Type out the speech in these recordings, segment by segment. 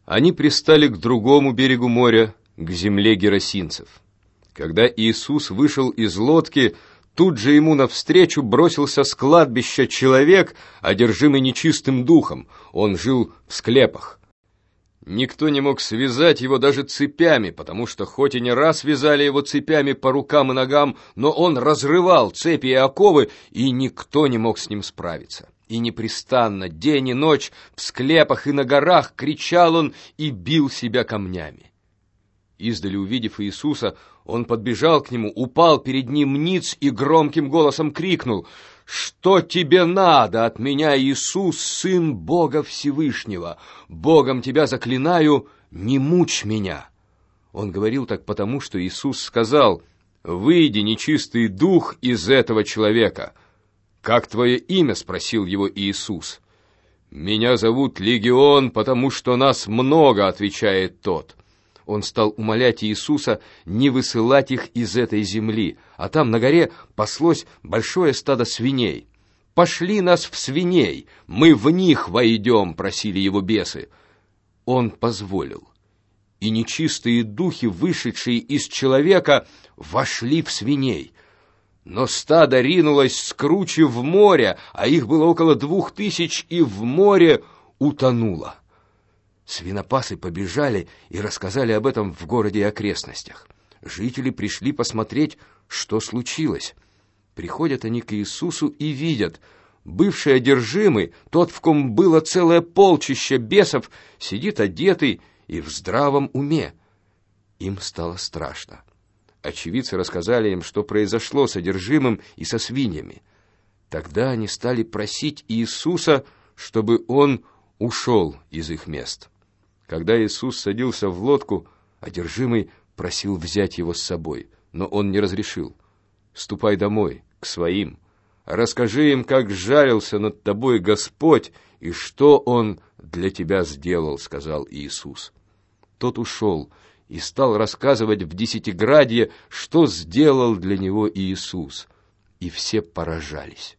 Они пристали к другому берегу моря, к земле герасинцев. Когда Иисус вышел из лодки, тут же ему навстречу бросился с кладбища человек, одержимый нечистым духом. Он жил в склепах. Никто не мог связать его даже цепями, потому что хоть и не раз вязали его цепями по рукам и ногам, но он разрывал цепи и оковы, и никто не мог с ним справиться. И непрестанно, день и ночь, в склепах и на горах кричал он и бил себя камнями. Издали увидев Иисуса, он подбежал к нему, упал перед ним ниц и громким голосом крикнул: «Что тебе надо от меня, Иисус, Сын Бога Всевышнего? Богом тебя заклинаю, не мучь меня!» Он говорил так потому, что Иисус сказал: «Выйди, нечистый дух, из этого человека». «Как твое имя?» — спросил его Иисус. «Меня зовут Легион, потому что нас много», — отвечает тот. Он стал умолять Иисуса не высылать их из этой земли, а там на горе паслось большое стадо свиней. «Пошли нас в свиней, мы в них войдем», — просили его бесы. Он позволил, и нечистые духи, вышедшие из человека, вошли в свиней. Но стадо ринулось с кручи в море, а их было около 2000, и в море утонуло. Свинопасы побежали и рассказали об этом в городе и окрестностях. Жители пришли посмотреть, что случилось. Приходят они к Иисусу и видят: бывший одержимый, тот, в ком было целое полчище бесов, сидит одетый и в здравом уме. Им стало страшно. Очевидцы рассказали им, что произошло с одержимым и со свиньями. Тогда они стали просить Иисуса, чтобы он ушел из их мест. Когда Иисус садился в лодку, одержимый просил взять его с собой, но он не разрешил. «Ступай домой, к своим, расскажи им, как сжалился над тобой Господь и что Он для тебя сделал», — сказал Иисус. Тот ушел и стал рассказывать в Десятиградье, что сделал для него Иисус, и все поражались.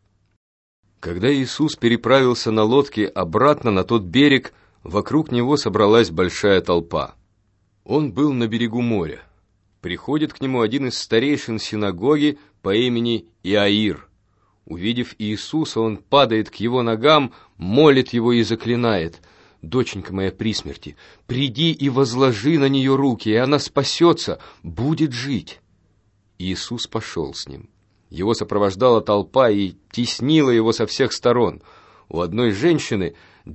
Когда Иисус переправился на лодке обратно на тот берег, вокруг него собралась большая толпа. Он был на берегу моря. Приходит к нему один из старейшин синагоги по имени Иаир. Увидев Иисуса, он падает к его ногам, молит его и заклинает: «Доченька моя при смерти, приди и возложи на нее руки, и она спасется, будет жить». Иисус пошел с ним. Его сопровождала толпа и теснила его со всех сторон. У одной женщины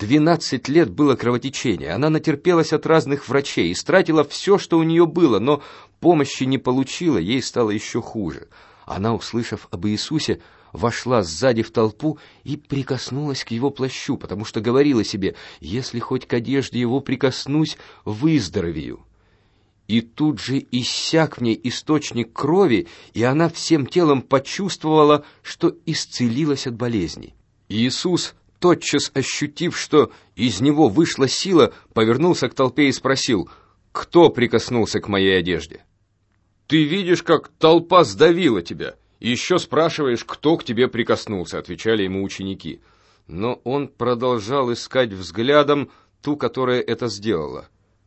12 лет было кровотечение. Она натерпелась от разных врачей, истратила все, что у нее было, но помощи не получила, ей стало еще хуже. Она, услышав об Иисусе, вошла сзади в толпу и прикоснулась к его плащу, потому что говорила себе: «Если хоть к одежде его прикоснусь, выздоровею». И тут же иссяк в ней источник крови, и она всем телом почувствовала, что исцелилась от болезни. Иисус, тотчас ощутив, что из него вышла сила, повернулся к толпе и спросил: «Кто прикоснулся к моей одежде?» «Ты видишь, как толпа сдавила тебя, и еще спрашиваешь, кто к тебе прикоснулся», — отвечали ему ученики. Но он продолжал искать взглядом ту, которая это сделала.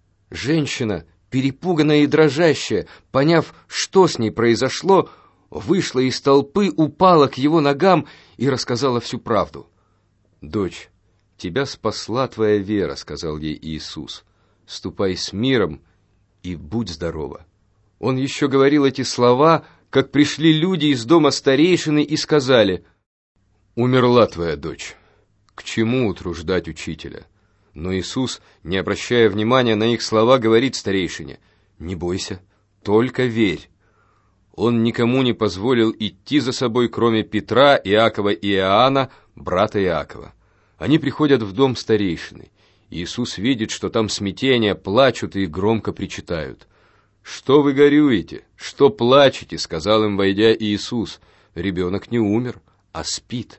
Женщина, перепуганная и дрожащая, поняв, что с ней произошло, вышла из толпы, упала к его ногам и рассказала всю правду. «Дочь, тебя спасла твоя вера», — сказал ей Иисус. «Ступай с миром и будь здорова». Он еще говорил эти слова, как пришли люди из дома старейшины и сказали: «Умерла твоя дочь. К чему утруждать учителя?» Но Иисус, не обращая внимания на их слова, говорит старейшине: «Не бойся, только верь». Он никому не позволил идти за собой, кроме Петра, Иакова и Иоанна, брата Иакова. Они приходят в дом старейшины. Иисус видит, что там смятение, плачут и громко причитают. «Что вы горюете? Что плачете?» — сказал им, войдя, Иисус. «Ребенок не умер, а спит».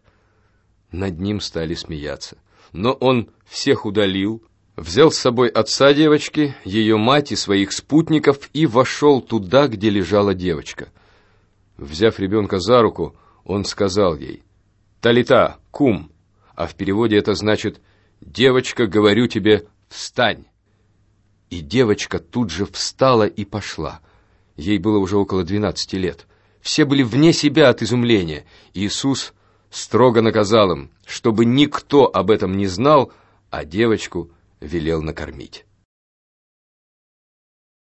Над ним стали смеяться. Но он всех удалил, взял с собой отца девочки, ее мать и своих спутников и вошел туда, где лежала девочка. Взяв ребенка за руку, он сказал ей: «Талита, кум», а в переводе это значит: «Девочка, говорю тебе, встань». и девочка тут же встала и пошла. Ей было уже около 12 лет. Все были вне себя от изумления. Иисус строго наказал им, чтобы никто об этом не знал, а девочку велел накормить.